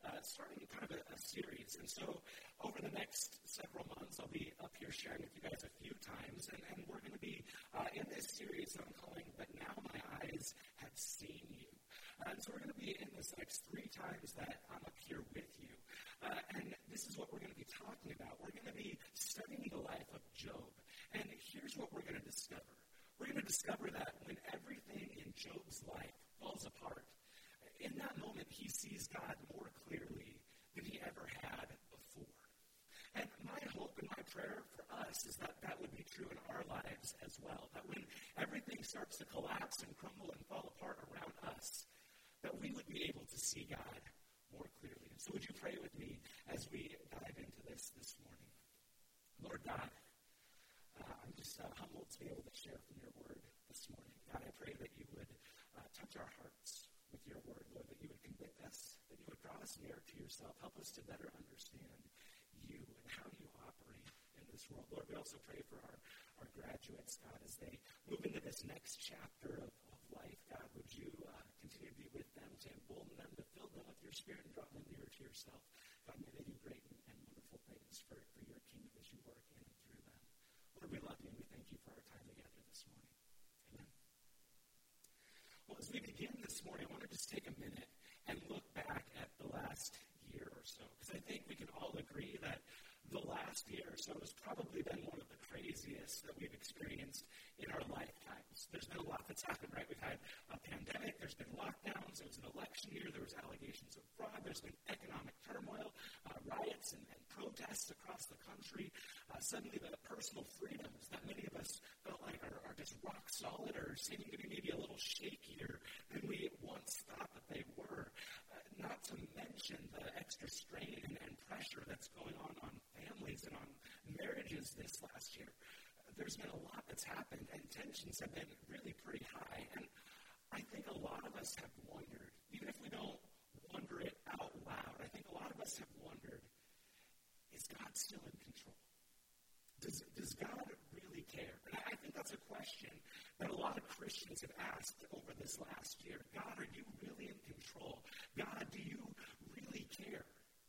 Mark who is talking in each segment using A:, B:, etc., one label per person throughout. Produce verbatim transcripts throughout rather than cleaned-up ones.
A: uh, starting kind of a, a series. And so over the next several months, I'll be up here sharing with you guys a few times, and, and we're going to be uh, in this series that I'm calling But Now My Eyes Have Seen You. Uh, and so we're going to be in this next three times that I'm up here with you. Uh, and this is what we're going to be talking about. We're going to be studying the life of Job. And here's what we're going to discover. We're going to discover that when everything in Job's life falls apart, in that moment he sees God more clearly than he ever had before. And my hope and my prayer for us is that that would be true in our lives as well. That when everything starts to collapse and crumble and fall apart around us, that we would be able to see God more clearly. And so would you pray with me as we dive into this this morning? Lord God, uh, I'm just uh, humbled to be able to share from your word this morning. God, I pray that you would uh, touch our hearts with your word, Lord, that you would convict us, that you would draw us near to yourself. Help us to better understand you and how you operate in this world. Lord, we also pray for our, our graduates, God, as they move into this next chapter of, of life. God, would you uh, continue to be with them, to embolden them, to fill them with your spirit and draw them nearer to yourself. God, may they do great and, and wonderful things for, for your kingdom as you work in and through them. Lord, we love you and we thank you for our time together this morning. Amen. Well, as we begin this morning, I want to just take a minute and look back at the last year or so, because I think we can all agree that the last year or so has probably been one of the craziest that we've experienced in our lifetimes. There's been a lot that's happened, right? We've had a pandemic, there's been lockdowns, it was an election year, there was allegations of fraud, there's been economic turmoil, uh, riots and, and protests across the country. Uh, suddenly the personal freedoms that many of us felt like are, are just rock solid or seeming to be maybe a little shakier than we once thought that they were. Uh, not to mention the extra strain and, and pressure that's going on on families and on marriages this last year. Uh, there's been a lot that's happened, and tensions have been really pretty high. And I think a lot of us have wondered, even if we don't wonder it out loud, I think a lot of us have wondered, is God still in control? Does, does God really care? And I, I think that's a question that a lot of Christians have asked over this last year. God, are you really in control? God, do you really care?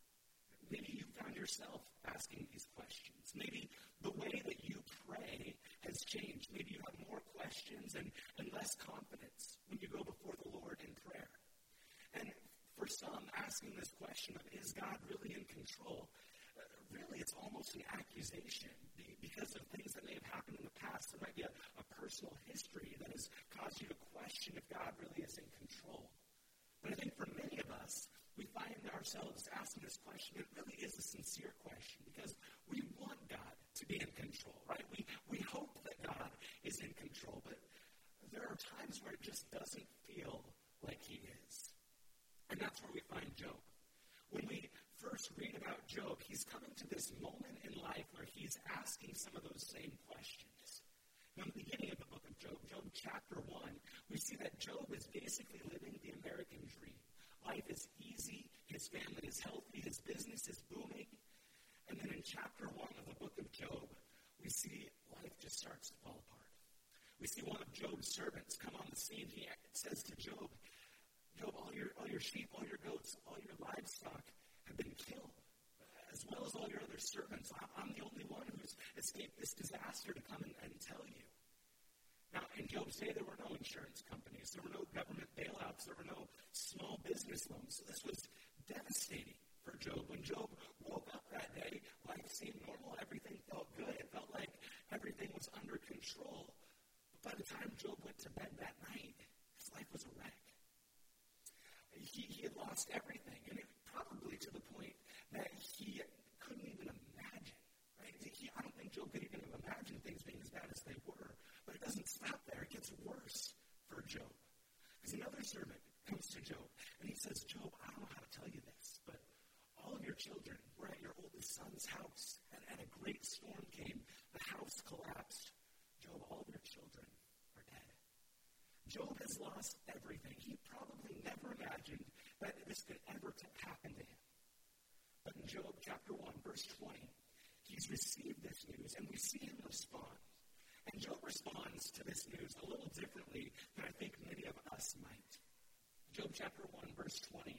A: Maybe you found yourself asking these questions. Maybe the way that you pray has changed. Maybe you have more questions and, and less confidence when you go before the Lord in prayer. And for some, asking this question of, is God really in control? Uh, really, it's almost an accusation because of things that may have happened in the past. There might be a, a personal history that has caused you to question if God really is in control. But I think for many of us, we find ourselves asking this question. It really is a sincere question because we want God to be in control, right? We we hope that God is in control, but there are times where it just doesn't feel like he is. And that's where we find Job. When we first read about Job, he's coming to this moment in life where he's asking some of those same questions. Now, in the beginning of the book of Job, Job chapter one, we see that Job is basically living the American dream. Life is easy, his family is healthy, his business is booming. And then in chapter one of the book of Job, we see life just starts to fall apart. We see one of Job's servants come on the scene. He says to Job, Job, all your, all your sheep, all your goats, all your livestock have been killed, as well as all your other servants. I'm the only one who's escaped this disaster to come and, and tell you. Now, in Job's day, there were no insurance companies. There were no government bailouts. There were no small business loans. So this was devastating for Job. When Job woke up that day, life seemed normal. Everything felt good. It felt like everything was under control. But by the time Job went to bed that night, his life was a wreck. He, he had lost everything, and it probably to the point that he couldn't even imagine. Right? He, I don't think Job could even imagine things being as bad as they were. But it doesn't stop there. It gets worse for Job. Because another servant comes to Job, and he says, Job, I don't know how to tell you this, but all of your children were at your oldest son's house, and, and a great storm came. The house collapsed. Job, all of your children are dead. Job has lost everything. He probably never imagined that this could ever happen to him. But in Job chapter one, verse twenty, he's received this news, and we see him respond. And Job responds to this news a little differently than I think many of us might. Job chapter one, verse twenty,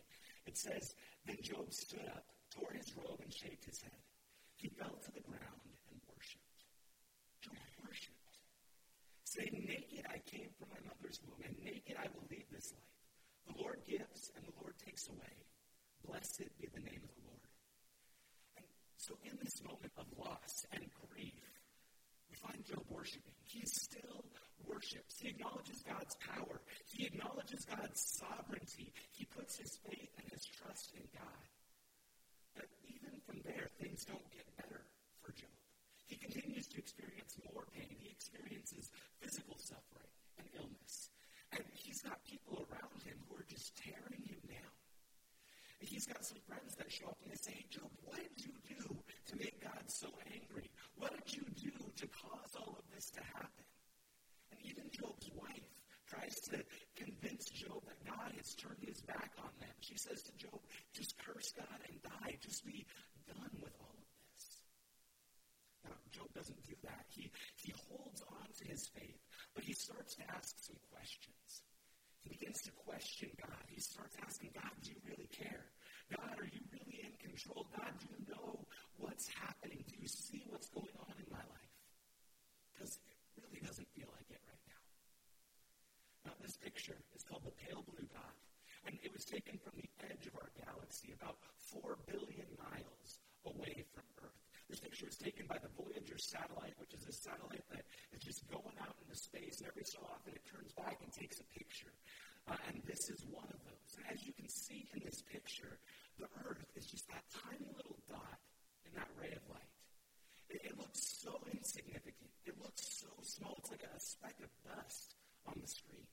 A: It says, then Job stood up, tore his robe, and shaved his head. He fell to the ground and worshipped. Job worshipped, saying, naked I came from my mother's womb, and naked I will leave this life. The Lord gives, and the Lord takes away. Blessed be the name of the Lord. And so in this moment of loss and grief, we find Job worshiping. He still worships. He acknowledges God's power. He acknowledges God's sovereignty. He puts his faith and his trust in God. But even from there, things don't get better for Job. He continues to experience more pain. He experiences physical suffering and illness. And he's got people around him who are just tearing him down. And he's got some friends that show up and they say, hey, Job, what did you do to make God so angry? What did you do to cause all of this to happen? And even Job's wife tries to convince Job that God has turned his back on them. She says to Job, just curse God and die. Just be done with all of this. Now, Job doesn't do that. He, he holds on to his faith, but he starts to ask some questions. He begins to question God. He starts asking, God, do you really care? God, are you really in control? God, do you know what's happening? Do you see what's going on in my life? Because it really doesn't feel like it right now. Now, this picture is called the Pale Blue Dot, and it was taken from the edge of our galaxy, about four billion miles away from Earth. This picture was taken by the Voyager satellite, which is a satellite that is just going out into space, and every so often it turns back and takes a picture. Uh, and this is one of those. And as you can see in this picture, the Earth is just that tiny little dot in that ray of light. It, it looks so insignificant. It looks so small. It's like a speck of dust on the screen.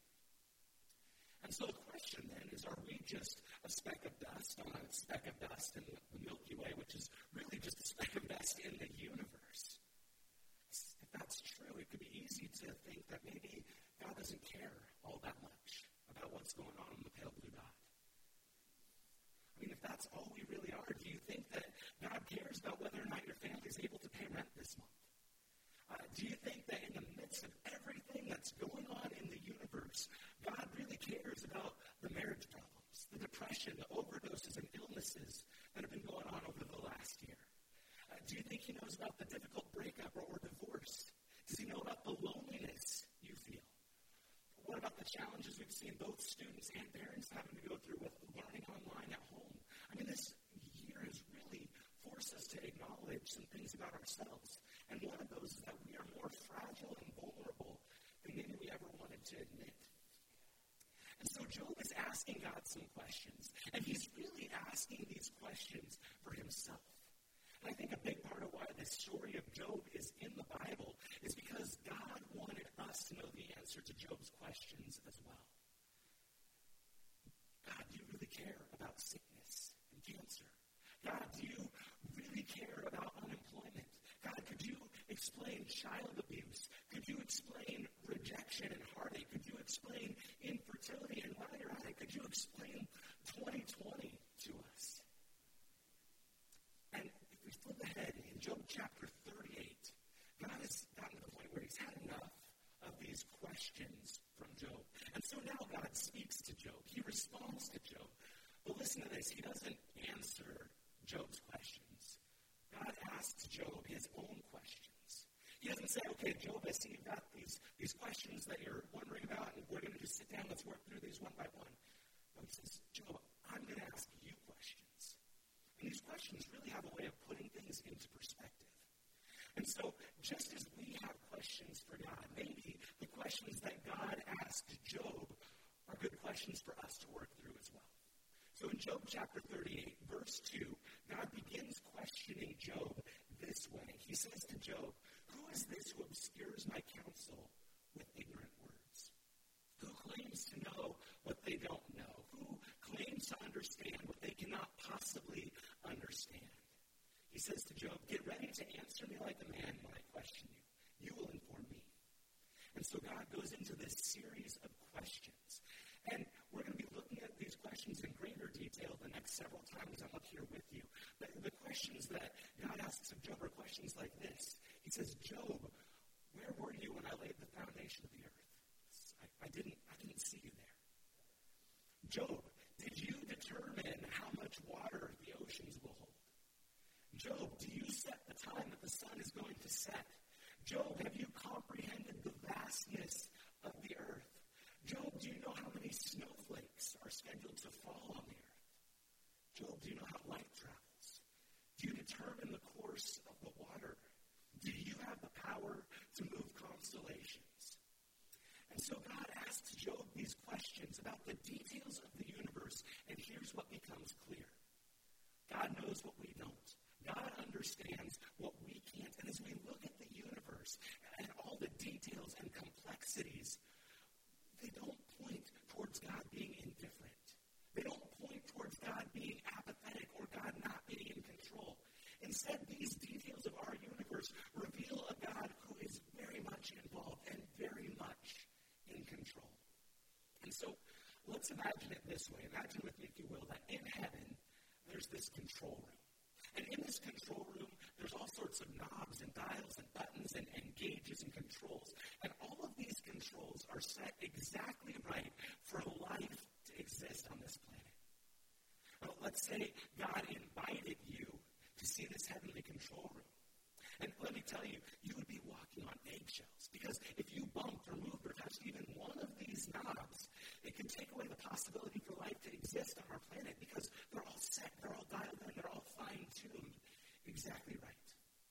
A: And so the question then is, are we just a speck of dust on a speck of dust in the, the Milky Way, which is really just a speck of dust in the universe? If that's true, it could be easy to think that maybe God doesn't care all that much about what's going on in the Pale Blue Dot. I mean, if that's all we really are, do you think that God cares about whether or not your family is able to pay rent this month? Uh, do you think that in the midst of everything that's going on in the universe, God really cares about the marriage problems, the depression, the overdoses and illnesses that have been going on over the last year? Uh, do you think he knows about the difficult breakup or, or divorce? Does he know about the loneliness you feel? What about the challenges we've seen both students and parents having to go through with learning online at home? I mean, this year has really forced us to acknowledge some things about ourselves. And one of those is that we are more fragile and vulnerable than maybe we ever wanted to admit. And so Job is asking God some questions. And he's really asking these questions for himself. And I think a big part of why this story of Job is in the Bible is because God wanted us to know the answer to Job's questions as well. God, do you really care about sickness and cancer? God, do you really care about unemployment? God, could you explain child abuse? Could you explain rejection and heartache? Could you explain infertility? And while you're at it, could you explain twenty twenty to us? And if we flip ahead in Job chapter thirty-eight, God has gotten to the point where he's had enough of these questions from Job. And so now God speaks to Job. He responds to Job. But listen to this. He doesn't answer Job's questions. God asks Job his own questions. He doesn't say, okay, Job, I see you've got these, these questions that you're wondering about, and we're going to just sit down, let's work through these one by one. No, he says, Job, I'm going to ask you questions. And these questions really have a way of putting things into perspective. And so, just as we have questions for God, maybe the questions that God asked Job are good questions for us to work through as well. So in Job chapter thirty-eight, verse two, God begins questioning Job this way. He says to Job, who is this who obscures my counsel with ignorant words? Who claims to know what they don't know? Who claims to understand what they cannot possibly understand? He says to Job, get ready to answer me like a man when I question you. You will inform me. And so God goes into this series of questions. And we're going to be looking at these questions in greater detail the next several times I'm up here with you. The, the questions that God asks of Job are questions like this. He says, Job, where were you when I laid the foundation of the earth? I, I didn't I didn't see you there. to fall on the earth? Job, do you know how light travels? Do you determine the course of the water? Do you have the power to move constellations? And so God asks Job these questions about the details of the universe, and here's what becomes clear. God knows what we don't. God understands what we can't. And as we look at the universe and all the details and complexities, they don't point towards God being indifferent. They don't point towards God being apathetic or God not being in control. Instead, these details of our universe reveal a God who is very much involved and very much in control. And so let's imagine it this way. Imagine with me, if you will, that in heaven, there's this control room. And in this control room, there's all sorts of knobs and dials and buttons and, and gauges and controls. And all of these controls are set exactly right for life to exist on this planet. Well, let's say God invited you to see this heavenly control room. And let me tell you, you would be walking on eggshells. Because if you bumped or moved or touched even one of these knobs, it can take away the possibility for life to exist on our planet because they're all set, they're all dialed in, they're all fine-tuned exactly right.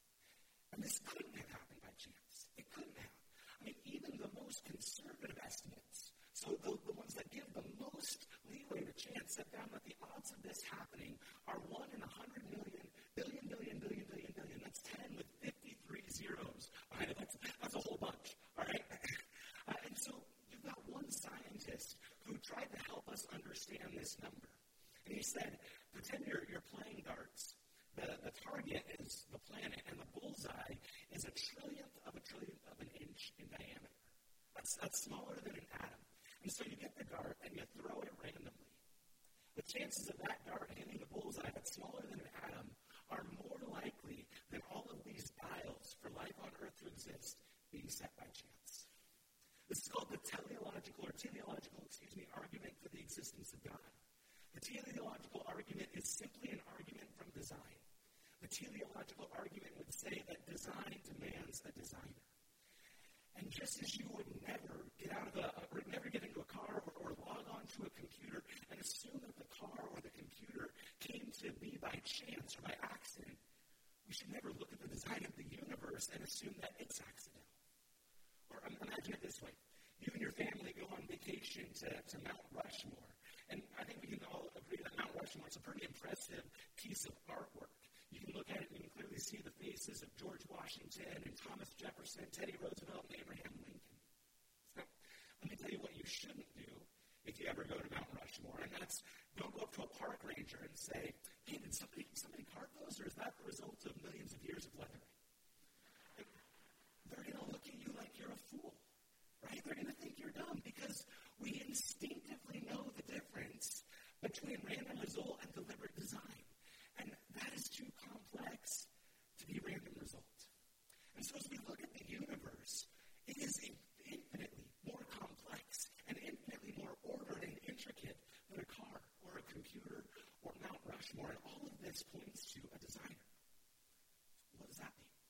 A: And this couldn't have happened by chance. It couldn't have. I mean, even the most conservative estimates, so the, the ones that give the most leeway to chance, have found that the odds of this happening are one in a hundred million, billion, billion, billion, billion, billion. That's ten with fifty-three zeros. All right, that's, that's a whole bunch. All right? Uh, and so you've got one scientist who tried to help us understand this number. And he said, pretend you're, you're playing darts. The, the target is the planet, and the bullseye is a trillionth of a trillionth of an inch in diameter. That's, that's smaller than an atom. And so you get the dart, and you throw it randomly. The chances of that dart hitting the bullseye that's smaller than an atom are more likely than all of these dials for life on Earth to exist being set by chance. This is called the teleological, or teleological, excuse me, argument for the existence of God. The teleological argument is simply an argument from design. The teleological argument would say that design demands a designer. And just as you would never get out of a, or never get into a car or, or log on to a computer and assume that the car or the computer came to be by chance or by accident, we should never look at the design of the universe and assume that it's accidental. Or um, imagine it this way. You and your family go on vacation to, to Mount Rushmore. And I think we can all agree that Mount Rushmore is a pretty impressive piece of artwork. You can look at it and you can clearly see the faces of George Washington and Thomas Jefferson, Teddy Roosevelt, and Abraham Lincoln. Now, let me tell you what you shouldn't do if you ever go to Mount Rushmore, and that's don't go up to a park ranger and say, hey, did somebody, somebody carve those, or is that the result of millions of years of weathering? And they're going to look at you like you're a fool, right? They're going to think you're dumb because we instinctively know the difference between random result and deliberate design. And that is too complex to be random result. And so as we look at the universe, it is infinitely more complex and infinitely more ordered and intricate than a car or a computer or Mount Rushmore. And all of this points to a designer. What does that mean?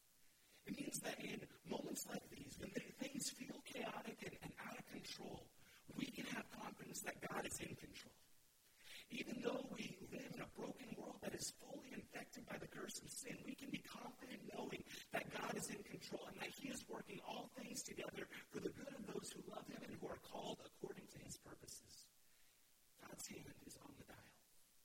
A: It means that in moments like these, when things feel chaotic and, and out of control, we can have confidence that God is in control. Even though we live in a broken world that is fully infected by the curse of sin, we can be confident knowing that God is in control and that He is working all things together for the good of those who love Him and who are called according to His purposes. God's hand is on the dial.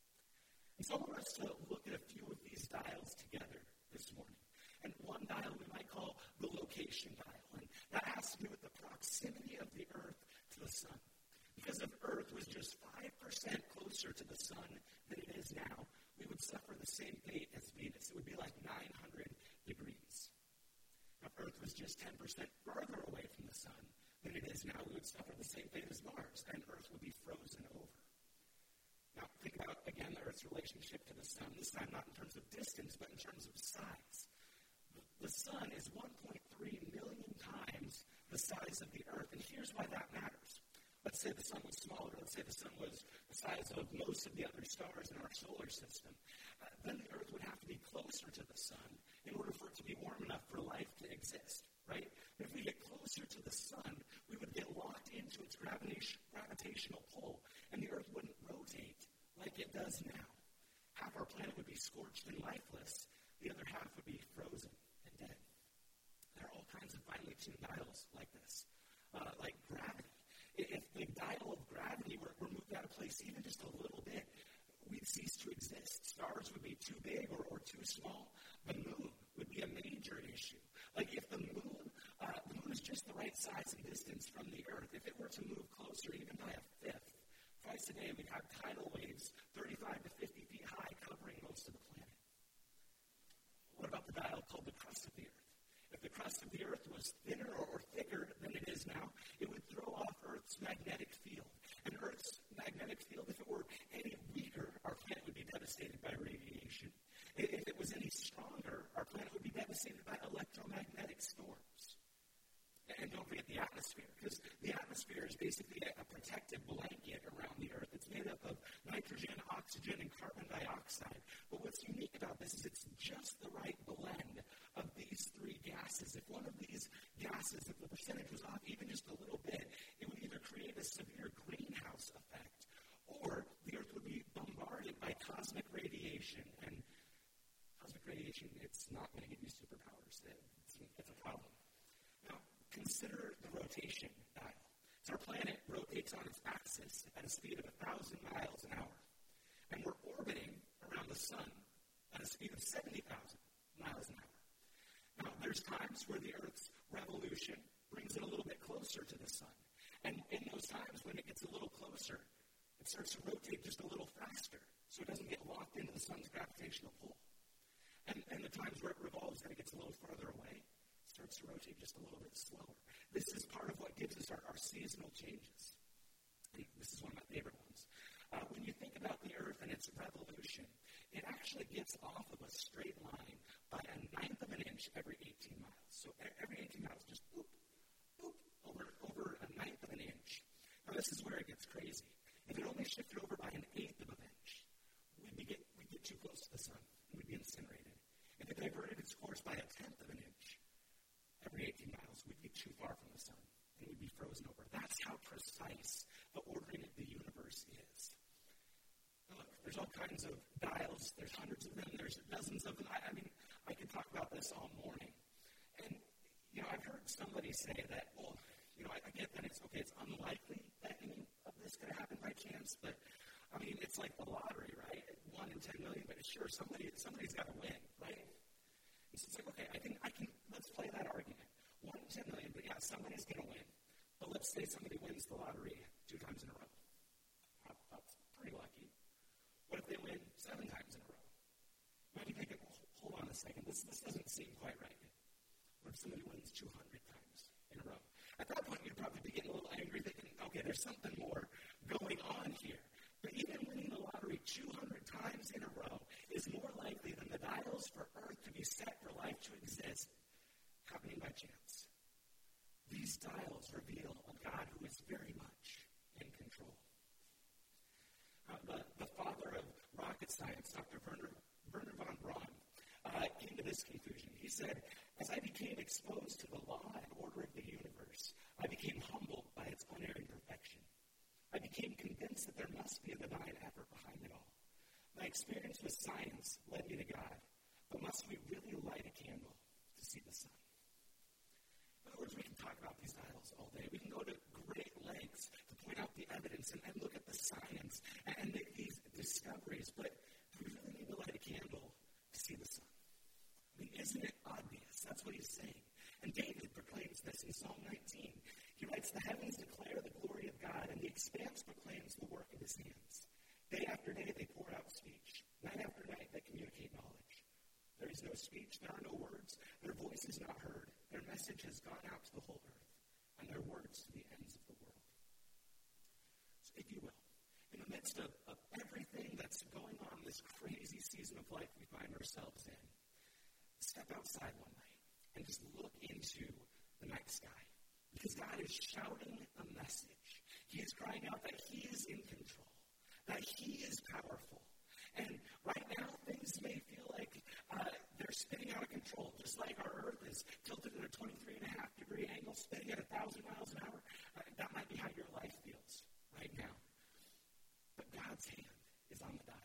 A: And so I want us to look at a few of these dials together this morning. And one dial we might call the location dial. And that has to do with the proximity of the earth to the sun. Because if Earth was just five percent closer to the sun than it is now, we would suffer the same fate as Venus. It would be like nine hundred degrees. If Earth was just ten percent further away from the sun than it is now, we would suffer the same fate as Mars, and Earth would be frozen over. Now, think about, again, the Earth's relationship to the sun, this time not in terms of distance, but in terms of size. The sun is one point three million times the size of the Earth, and here's why that matters. Let's say the sun was smaller. Let's say the sun was the size of most of the other stars in our solar system. Uh, then the Earth would have to be closer to the sun in order for it to be warm enough for life to exist, right? But if we get closer to the sun, we would get locked into its gravitation, gravitational pull, and the Earth wouldn't rotate like it does now. Half our planet would be scorched and lifeless. The other half would be frozen and dead. There are all kinds of finely tuned dials like this, uh, like gravity. If the dial of gravity were, were moved out of place even just a little bit, we'd cease to exist. Stars would be too big or, or too small. The moon would be a major issue. Like if the moon, uh, the moon is just the right size and distance from the Earth. If it were to move closer, even by a fifth, twice a day we'd have tidal waves thirty-five to fifty feet high covering most of the planet. What about the dial called the crust of the Earth? If the crust of the Earth was thinner or, or thicker than it is now, it would throw off Earth's magnetic field. And Earth's magnetic field, if it were any weaker, our planet would be devastated by radiation. If it was any stronger, our planet would be devastated by electromagnetic storms. And don't forget the atmosphere, because the atmosphere is basically a, a protective blanket around the Earth. It's made up of nitrogen, oxygen, and carbon dioxide. But what's unique about this is it's just the right blend of these three gases. If one of these gases, if the percentage was off even just a little bit, it would either create a severe greenhouse effect, or the Earth would be bombarded by cosmic radiation. And cosmic radiation, it's not going to give you superpowers. It's, it's a problem. Now, consider the rotation dial. So our planet rotates on its axis at a speed of one thousand miles an hour. And we're orbiting around the sun at a speed of seventy thousand miles an hour. Now, there's times where the Earth's revolution brings it a little bit closer to the sun. And in those times when it gets a little closer, it starts to rotate just a little faster so it doesn't get locked into the sun's gravitational pull. And, and the times where it revolves and it gets a little farther away, it starts to rotate just a little bit slower. This is part of what gives us our, our seasonal changes. And this is one of my favorite ones. Uh, when you think about the Earth and its revolution, it actually gets off of a straight line by a ninth of an inch every eighteen miles. So every eighteen miles, just boop, boop, over, over a ninth of an inch. Now this is where it gets crazy. If it only shifted over by an eighth of an inch, we'd, be get, we'd get too close to the sun, and we'd be incinerated. If it diverted its course by a tenth of an inch, every eighteen miles, we'd be too far from the sun, and we'd be frozen over. That's how precise the ordering of the universe is. Now, look, there's all kinds of dials. There's hundreds of them. There's dozens of them. I, I mean, I could talk about this all morning. And, you know, I've heard somebody say that, well, you know, I, I get that it's, okay, it's unlikely that any of this could happen by chance, but, I mean, it's like the lottery, right? One in ten million, but sure, somebody, somebody's got to win, right? And so it's like, okay, I can, I can, let's play that argument. One in ten million, but yeah, somebody's going to win. But let's say somebody wins the lottery two times in a row. That's pretty lucky. What if they win seven times in a row? Might be thinking, well, hold on a second, this, this doesn't seem quite right. What if somebody wins two hundred times in a row? At that point, you'd probably be getting a little angry, thinking, okay, there's something more going on here. But even winning the lottery two hundred times in a row is more likely than the dials for Earth to be set for life to exist happening by chance. These dials reveal a God who is very much in control. Uh, the, the father of rocket science, Doctor Werner, Werner von Braun, uh, came to this conclusion. He said, as I became exposed to the law and order of the universe, I became humbled by its unerring perfection. I became convinced that there must be a divine effort behind it all. My experience with science led me to God, but must we really light a candle to see the sun? In other words, we can talk about these dials all day. We can go to great lengths to point out the evidence and, and look at the science and, and make these discoveries, but do we really need to light a candle to see the sun? I mean, isn't it obvious? That's what he's saying. And David proclaims this in Psalm nineteen. He writes, the heavens declare the glory of God, and the expanse proclaims the work of his hands. Day after day they pour out speech. Night after night they communicate knowledge. There is no speech, there are no words. Their voice is not heard. Their message has gone out to the whole earth, and their words to the ends of the world. So if you will, in the midst of, of everything that's going on, this crazy season of life we find ourselves in, step outside one night and just look into the night sky. Because God is shouting a message. He is crying out that he is in control, that he is powerful. And right now, things may feel like uh, they're spinning out of control, just like our Earth is tilted at a twenty-three and a half degree angle, spinning at one thousand miles an hour. Uh, that might be how your life feels right now. But God's hand is on the dial.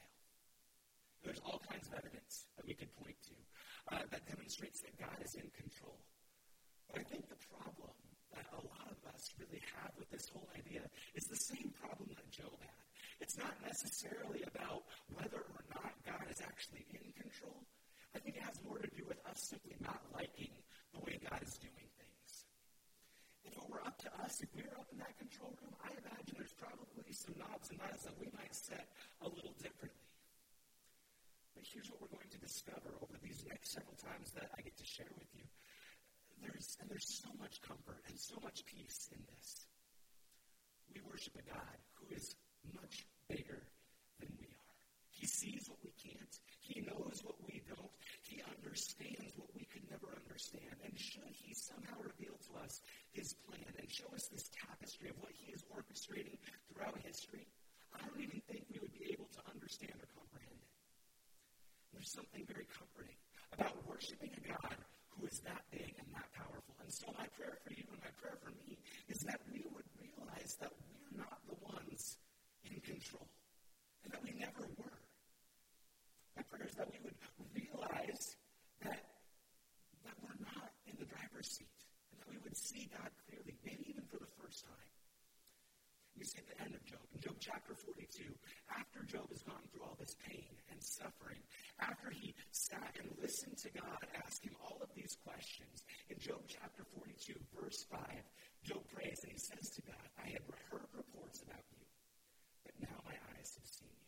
A: evidence that we could point to uh, that demonstrates that God is in control. But I think the problem that a lot of us really have with this whole idea is the same problem that Job had. It's not necessarily about whether or not God is actually in control. I think it has more to do with us simply not liking the way God is doing things. If it were up to us, if we were up in that control room, I imagine there's probably some knobs and dials that we might set a little differently. But here's what we're going to discover over these next several times that I get to share with you. There's, and there's so much comfort and so much peace in this. We worship a God who is much bigger than we are. He sees what we can't. He knows what we don't. He understands what we could never understand. And should he somehow reveal to us his plan and show us this tapestry of what he is orchestrating throughout history, I don't even think we would be able to understand or comprehend it. There's something very comforting about worshiping a God who is that big and that powerful. And so my prayer for you and my prayer for me is that we would realize that we're not the ones in control and that we never were. My prayer is that we would realize that, that we're not in the driver's seat and that we would see God clearly, maybe even for the first time. We see at the end of Job, in Job chapter forty-two, after Job has gone through all this pain and suffering, after he sat and listened to God ask him all of these questions, in Job chapter forty-two, verse five, Job prays and he says to God, I had heard reports about you, but now my eyes have seen you.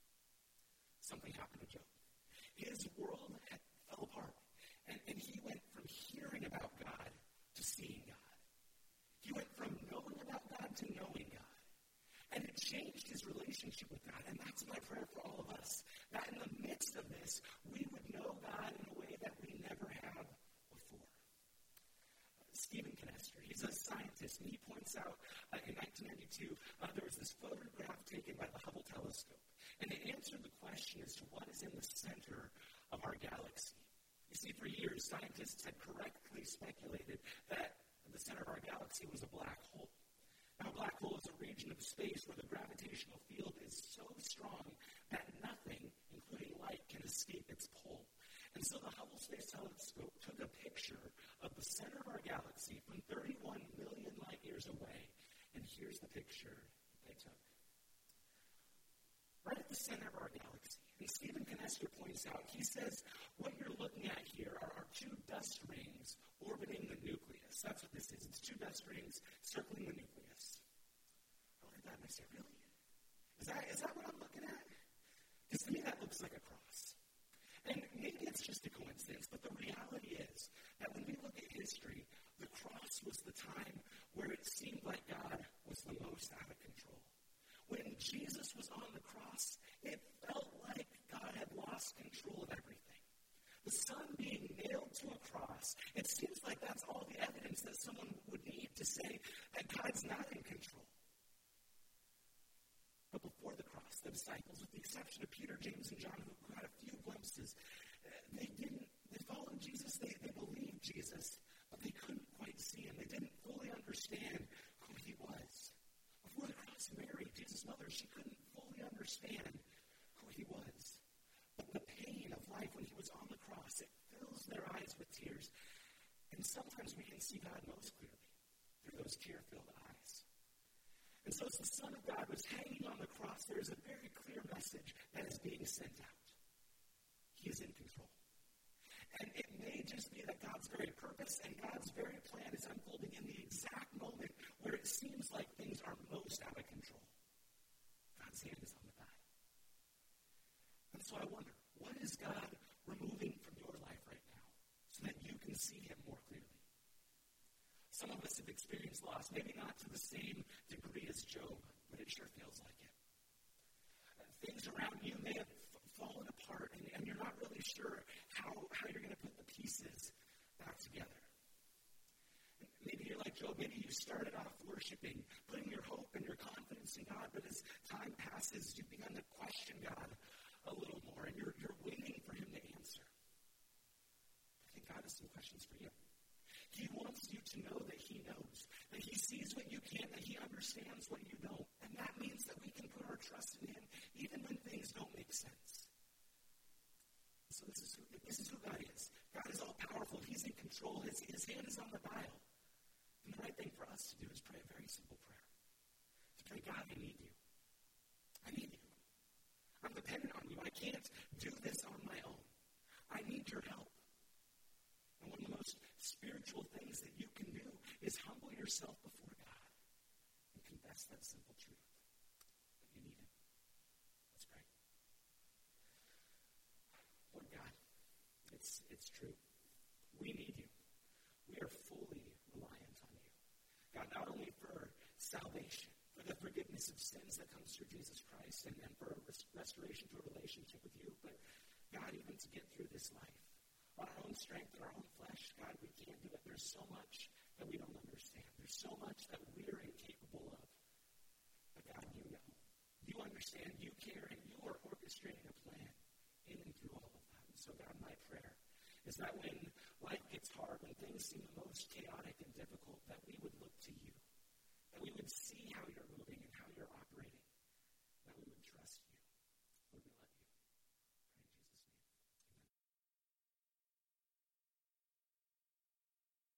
A: Something happened to Job. His world had fell apart, and, and he went from hearing about God to seeing God. He went from knowing about God to knowing God. And it changed his relationship with God. And that's my prayer for all of us. That in the midst of this, we would know God in a way that we never have before. Uh, Stephen Canester, he's a scientist, and he points out uh, in nineteen ninety-two, uh, there was this photograph taken by the Hubble telescope. And it answered the question as to what is in the center of our galaxy. You see, for years, scientists had correctly speculated that the center of our galaxy was a black hole. Now, a black hole is a region of space where the gravitational field is so strong that nothing, including light, can escape its pull. And so the Hubble Space Telescope took a picture of the center of our galaxy from thirty-one million light years away. And here's the picture they took. Right at the center of our galaxy. And Stephen Canester points out, he says, what you're looking at here are, are two dust rings orbiting the nucleus. That's what this is. It's two dust rings circling the nucleus. I look at that and I say, really? Is that, is that what I'm looking at? Because to me that looks like a cross. And maybe it's just a coincidence, but the reality is that when we look at history, the cross was the time where it seemed like God was the most out of control. When Jesus was on the cross, it felt like God had lost control of everything. The Son being nailed to a cross, it seems like that's all the evidence that someone would need to say that God's not in control. But before the cross, the disciples, with the exception of Peter, James, and John, who had a few glimpses, they didn't, they followed Jesus, they, they believed Jesus, but they couldn't quite see him. They didn't fully understand who he was. Before the cross, Mary, Jesus' mother, she couldn't fully understand who he was. But the pain of life when he was on the cross, it fills their eyes with tears. And sometimes we can see God most clearly through those tear-filled eyes. And so as the Son of God was hanging on the cross, there is a very clear message that is being sent out. He is in control. And it may just be that God's very purpose and God's very plan is unfolding in the exact moment where it seems like things are most out of control. God's hand is on the guide. And so I wonder, what is God removing from your life right now so that you can see him more clearly? Some of us have experienced loss, maybe not to the same degree as Job, but it sure feels like it. Uh, things around you may have f- fallen apart, and, and you're not really sure how, how you're going to put the pieces back together. Maybe you're like Job. Maybe you started off worshiping, putting your hope and your confidence in God, but as time passes, you've begun to question God a little more, and you're, you're waiting for him to answer. I think God has some questions for you. He wants you to know that he knows, that he sees what you can't, that he understands what you don't. And that means that we can put our trust in him even when things don't make sense. So this This is who God is. God is all-powerful. He's in control. His, his hand is on the dial. And the right thing for us to do is pray a very simple prayer. To pray, God, I need you. I need you. I'm dependent on you. I can't do this on my own. I need your help. And one of the most spiritual things that you can do is humble yourself before God and confess that simple truth, that you need him. Let's pray. Lord God, it's, it's true. We need you. We are fully reliant on you. God, not only for salvation, for the forgiveness of sins that comes through Jesus Christ, and, and for res- restoration to a relationship with you, but God, even to get through this life. On our own strength and our own flesh, God, we can't do it. There's so much that we don't understand. There's so much that we're incapable of. But God, you know. You understand, you care, and you are orchestrating a plan in and through all of that. And so, God, my prayer is that when life gets hard, when things seem the most chaotic and difficult, that we would look to you. That we would see how you're moving.